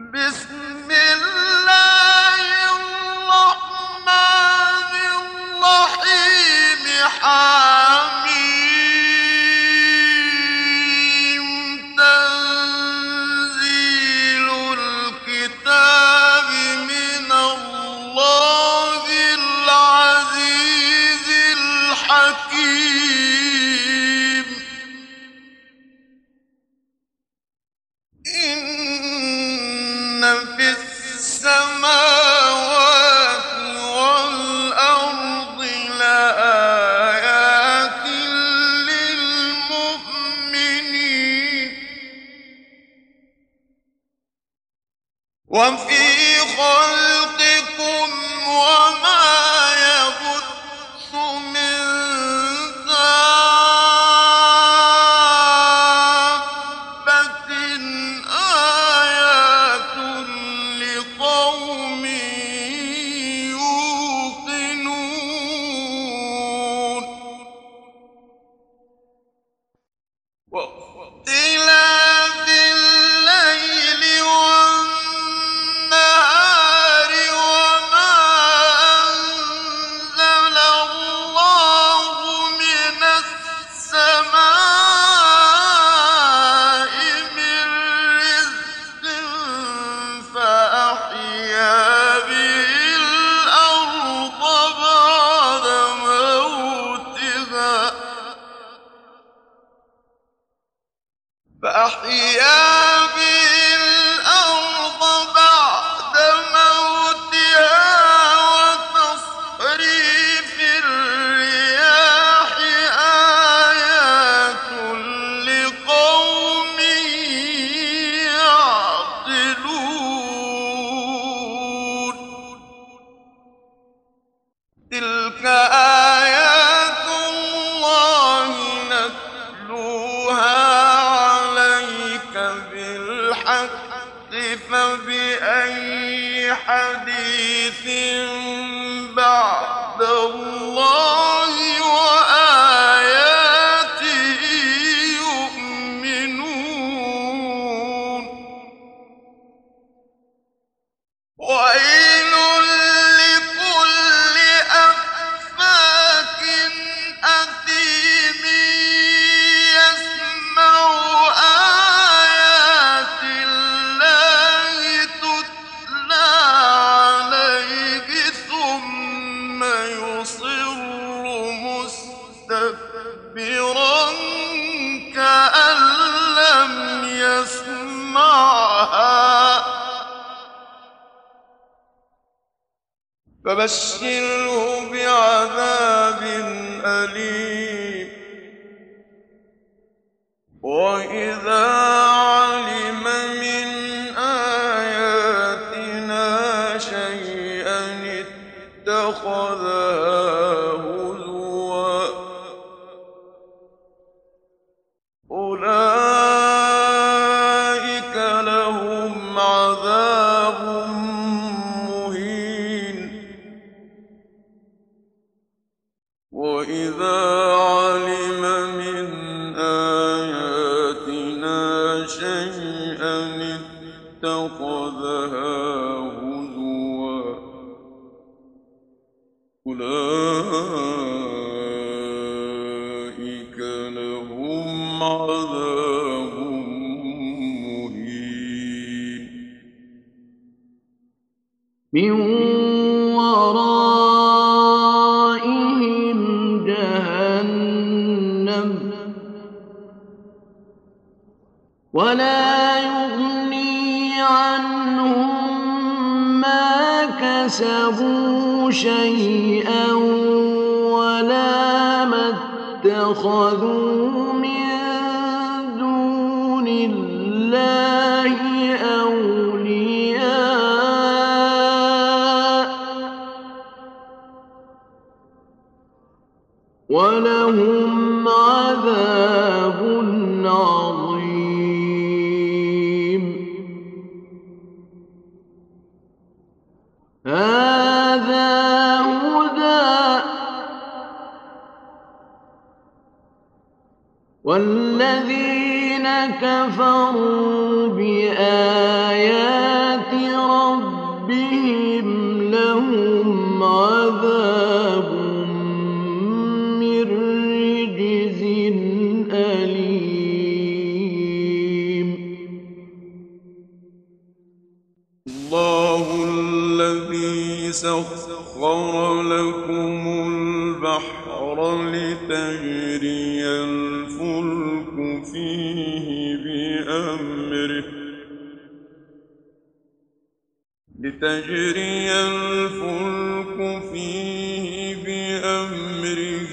بسم الله الرحمن الرحيم حميم تنزيل الكتاب من الله العزيز الحكيم إن في السماوات والأرض لآيات للمؤمنين وفي خلقكم وما يبث من دابة آيات لقوم يوقنون واختلاف الليل والنهار وما أنزل الله من السماء من رزق فأحيا به الأرض بعد موتها وتصريف الرياح آيات لقوم يعقلون تلك آيات الله نتلوها عليك بالحق فبأي حديث بعد الله وآياته يؤمنون ويل لكل أفاك أثيم يسمع آيات الله تتلى عليه ثم يصر مستكبرا كأن لم يسمعها فبشره بعذاب أليم وإذا علم من آياتنا شيئا اتخذها هزوا أولئك لهم عذاب مهين وإذا علم من آياتنا شيئا اتخذها هزوا أولئك لهم عذاب مهين من ورائهم جهنم ولا يغني عنهم ما كسبوا شيئا ولا ما اتخذوا من دون الله أولياء ولهم عذاب عظيم هذا هدى والذين كفروا بآيات الله الذي سخر لكم البحر لتجري الفلك فيه بأمره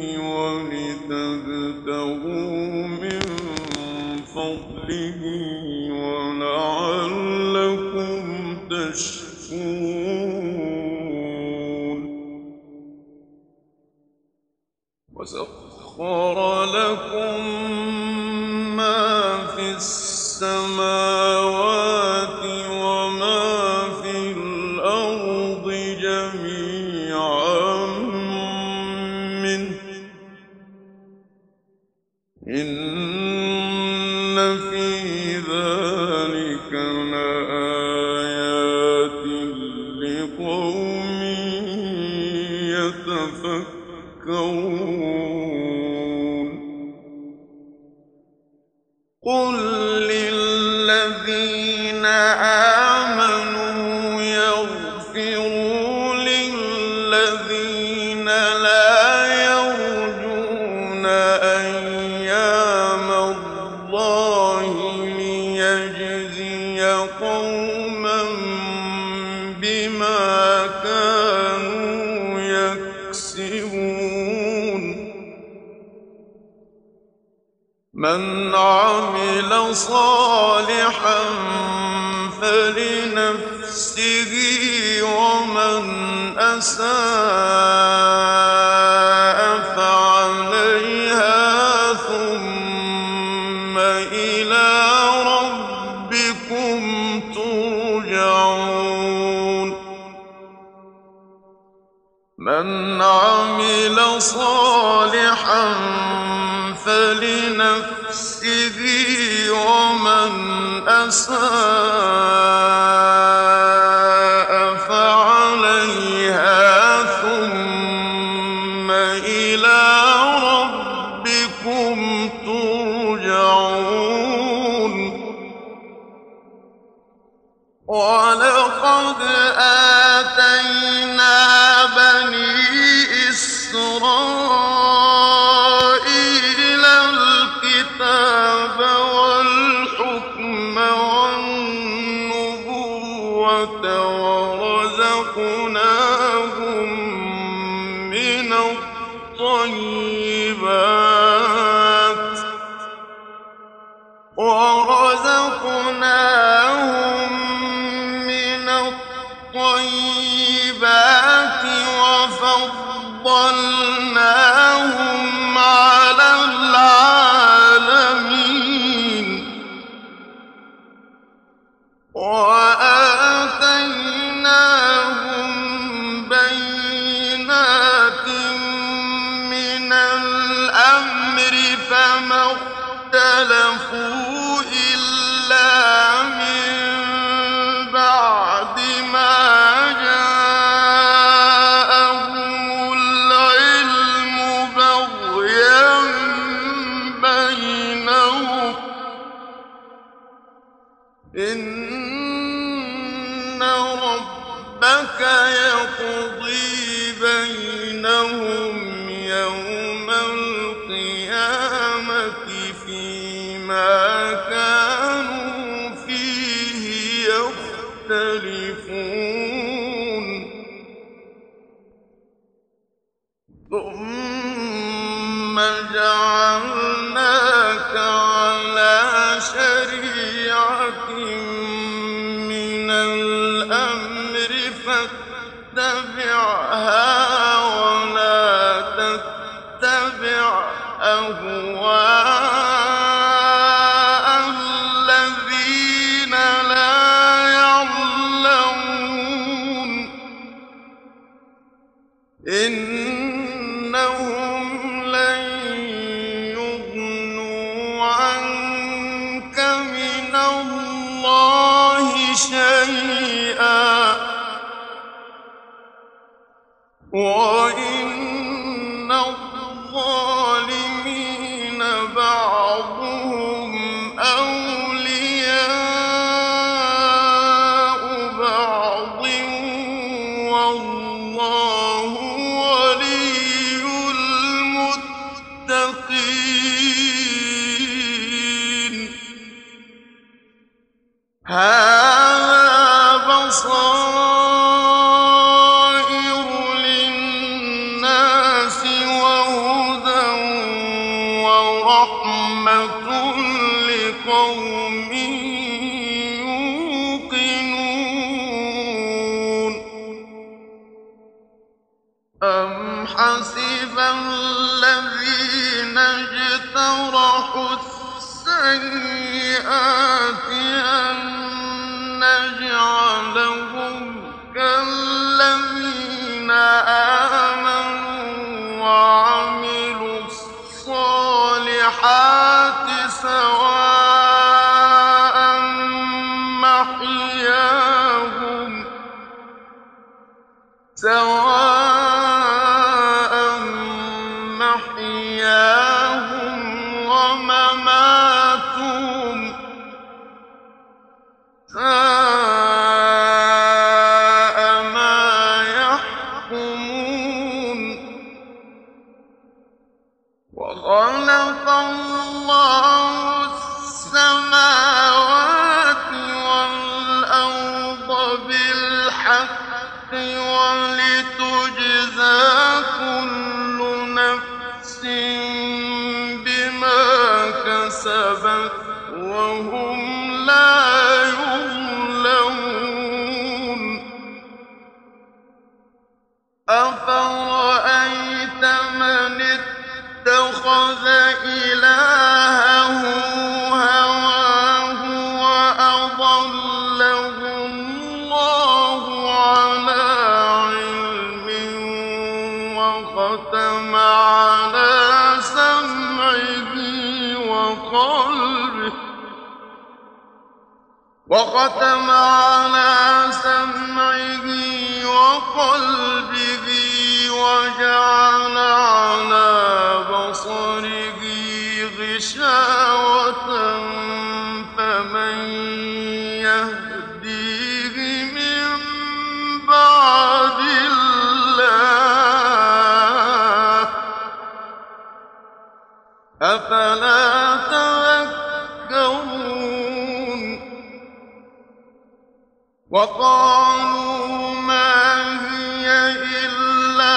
ولتبتغوا من فضله ولعلكم تشكرون وسخر لكم ما في السماوات وما في الأرض جميعا منه إن في ذلك لآيات لقوم يتفكرون قل للذين آمنوا يغفروا للذين لا يرجون أيام الله ليجزي قوما بما كانوا يكسبون من عمل صالحا فلنفسه ومن أساء فعليها ثم إلى ربكم ترجعون من عمل صالحا فلنفسه ومن أساء فعليها ثم إلى ربكم ترجعون ولقد آتينا بني إسرائيل الكتاب والحكم والنبوة ورزقناهم من الطيبات وفضلناهم على العالمين وآتيناهم بينات من الأمر فما اختلفوا إلا من بعد ما جاءهم العلم بغيا بينهم إن ربك يقضي بينهم يوم القيامة فيما كانوا فيه يختلفون ثم جعلناك على شريعة من الأمر فاتبعها ولا تتبع أهواء الذين لا يعلمون إنهم لن يغنوا عنك من الله شيئا وإن الظالمين بعضهم أولياء بَصَائِرُ لِلنَّاسِ وَهُدًى وَرَحْمَةٌ لِّقَوْمٍ يُوقِنُونَ أَمْ حَسِبَ الَّذِينَ اجْتَرَحُوا السَّيِّئَاتِ أَن نَّجْعَلَهُمْ كَالَّذِينَ آمَنُوا وَعَمِلُوا الصَّالِحَاتِ سَوَاءً مَحْيَاهُمْ وَمَمَاتُهُمْ ۚ سَاءَ مَا يَحْكُمُونَ وَخَلَقَ اللَّهُ السَّمَاوَاتِ وَالْأَرْضَ بِالْحَقِّ وَلِتُجْزَىٰ كُلُّ نَفْسٍ بِمَا كَسَبَتْ وَهُمْ لَا يُظْلَمُونَ أَفَرَأَيْتَ مَنِ اتَّخَذَ إِلَٰهَهُ هَوَاهُ وَأَضَلَّهُ اللَّهُ عَلَىٰ عِلْمٍ وختم على سمعه وقلبه وجعل على بصره غشاوة فمن يهديه من بعد الله أفلا تذكرون وقالوا ما هي إلا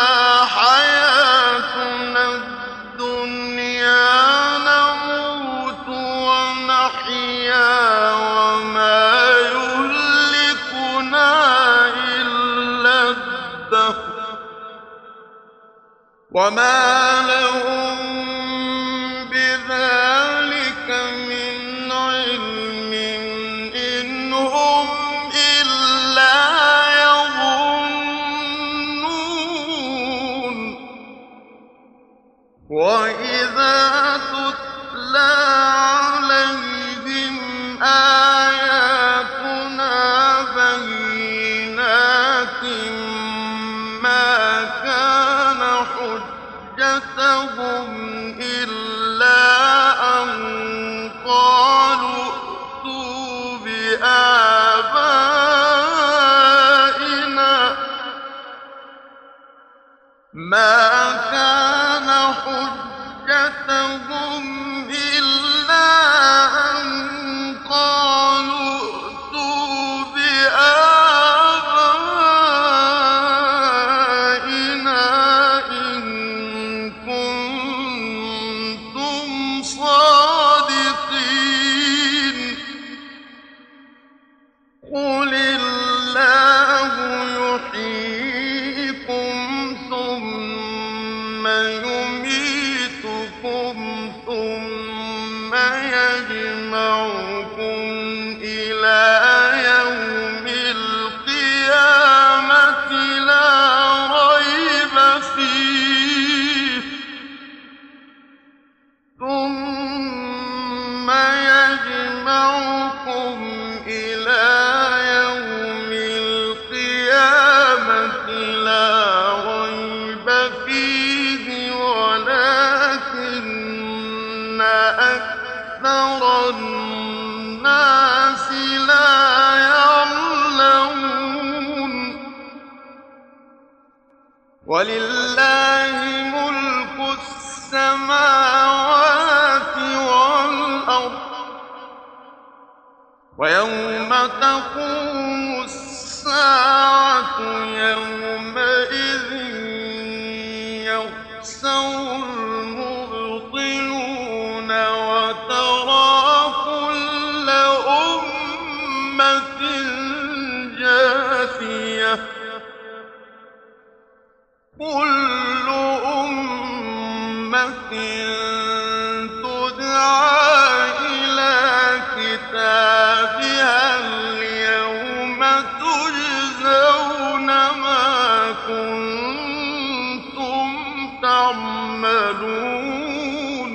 حياتنا الدنيا نموت ونحيا وما يهلكنا إلا الدهر وما لهم بذلك من علم إن هم إلا يظنون وإذا تتلى عليهم آياتنا بينات ما كان حجتهم إلا أن قالوا ائتوا بآبائنا ما كان حجتهم إلا أن قالوا ائتوا بآبائنا إن كنتم صادقين قل الله يحييكم ثم يميتكم ثم يجمعكم إلى يوم القيامة لا ريب فيه ثم يجمعكم إلى يوم القيامة لا ريب فيه ولكن أكثر الناس لا يعلمون ولله ملك السماوات والأرض ويوم تقوم الساعة السَّاعَةُ يَوْمَئِذٍ يَخْسَرُ الْمُبْطِلُونَ وَتَرَىٰ كُلَّ أُمَّةٍ جَاثِيَةً كُلُّ أُمَّةٍ تُدْعَىٰ إِلَىٰ كِتَابِهَا الْيَوْمَ تُجْزَوْنَ مَا كُنتُمْ تَعْمَلُونَ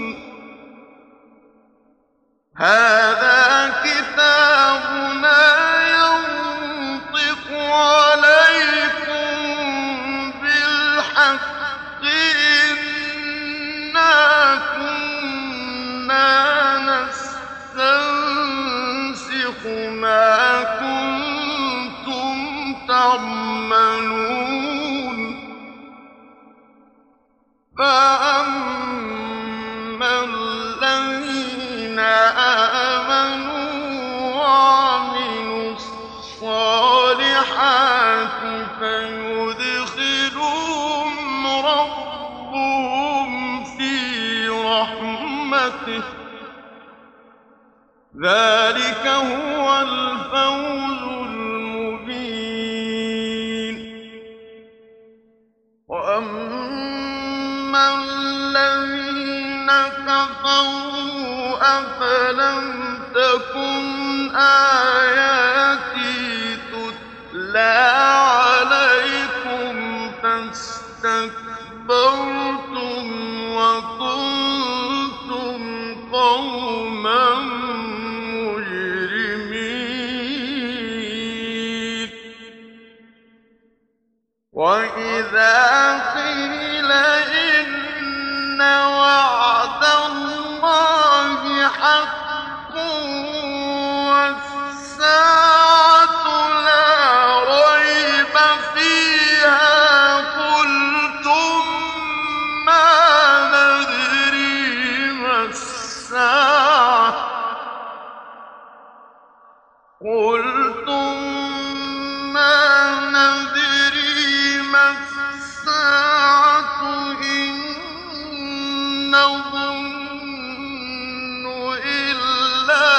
هَٰذَا كِتَابُنَا يَنطِقُ عَلَيْكُم بِالْحَقِّ إِنَّا كُنَّا نَسْتَنسِخُ مَا كُنتُمْ تَعْمَلُونَ فَأَمَّا الَّذِينَ آمَنُوا وَعَمِلُوا الصَّالِحَاتِ فَيُدْخِلُهُمْ رَبُّهُمْ فِي رَحْمَتِهِ ۚ ذَٰلِكَ هُوَ الْفَوْزُ الْمُبِينُ وَأَمَّا الَّذِينَ كَفَرُوا أَفَلَمْ تَكُنْ آيَاتِي تُتْلَىٰ عَلَيْكُمْ فَاسْتَكْبَرْتُمْ وَكُنتُمْ قَوْمًا مُّجْرِمِينَ وَإِذَا قِيلَ إِنَّ وَعْدَ اللَّهِ حَقٌّ وَالسَّاعَةُ لَا رَيْبَ فِيهَا قُلْتُم مَّا نَدْرِي مَا السَّاعَةُ إِن نَّظُنُّ إِلَّا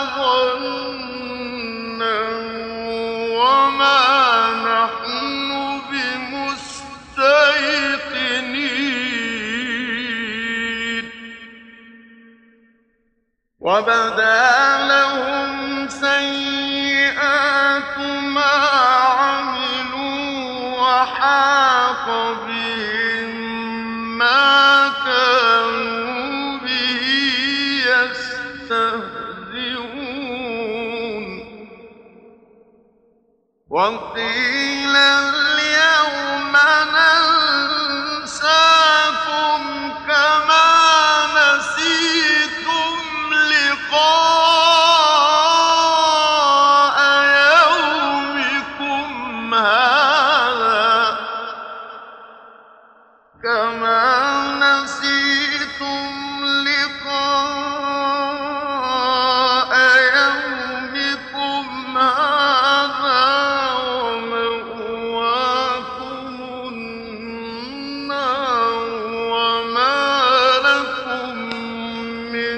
ظَنًّا وَمَا نَحْنُ بِمُسْتَيْقِنِينَ وَبَدَا لَهُمْ سَيِّئَاتُ مَا عَمِلُوا وَحَاقَ بِهِم مَّا كَانُوا بِهِ يَسْتَهْزِئُونَ وَقِيلَ الْيَوْمَ نَنسَاكُمْ كَمَا نَسِيتُمْ لِقَاءَ يَوْمِكُمْ هَٰذَا وَمَأْوَاكُمُ النَّارُ وَمَا لَكُم مِّن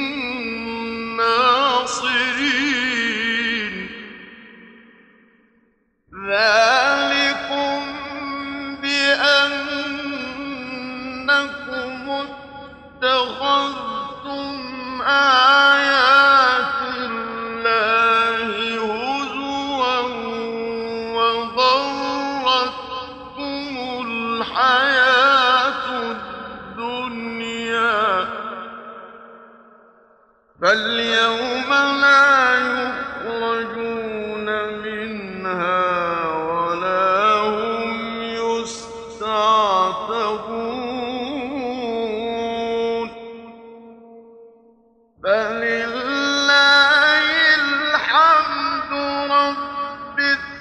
نَّاصِرِينَ ذَٰلِكُم بِأَنَّكُمُ اتَّخَذْتُمْ آيَاتِ اللَّهِ هُزُوًا وَغَرَّتْكُمُ الْحَيَاةُ الدُّنْيَا ۚ فَالْيَوْمَ لَا يُخْرَجُونَ مِنْهَا وَلَا هُمْ يُسْتَعْتَبُونَ فَلِلَّهِ الْحَمْدُ رَبِّ